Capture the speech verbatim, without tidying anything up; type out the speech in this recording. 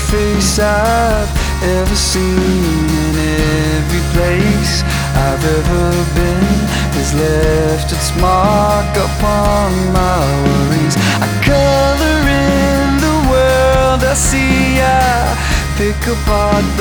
face I've ever seen, and every place I've ever been has left its mark upon my worries. I color in the world I see, I pick apart